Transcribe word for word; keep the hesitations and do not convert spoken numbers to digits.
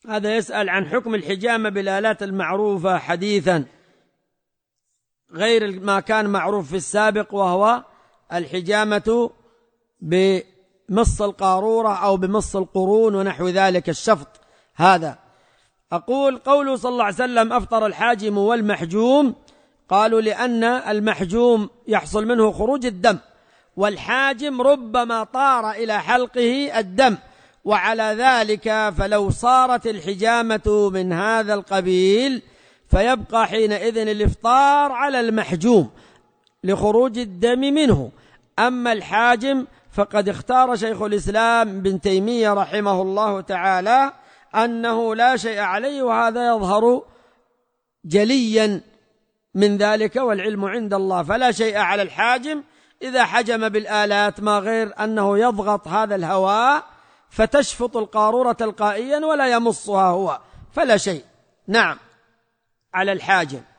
هذا يسأل عن حكم الحجامة بالآلات المعروفة حديثا غير ما كان معروف في السابق، وهو الحجامة بمص القارورة أو بمص القرون ونحو ذلك، الشفط. هذا أقول قوله صلى الله عليه وسلم أفطر الحاجم والمحجوم، قالوا لأن المحجوم يحصل منه خروج الدم، والحاجم ربما طار إلى حلقه الدم، وعلى ذلك فلو صارت الحجامة من هذا القبيل فيبقى حينئذ الإفطار على المحجوم لخروج الدم منه. أما الحاجم فقد اختار شيخ الإسلام ابن تيمية رحمه الله تعالى أنه لا شيء عليه، وهذا يظهر جليا من ذلك والعلم عند الله. فلا شيء على الحاجم إذا حجم بالآلات، ما غير أنه يضغط هذا الهواء فتشفط القارورة تلقائيا ولا يمصها هو، فلا شيء نعم على الحاجم.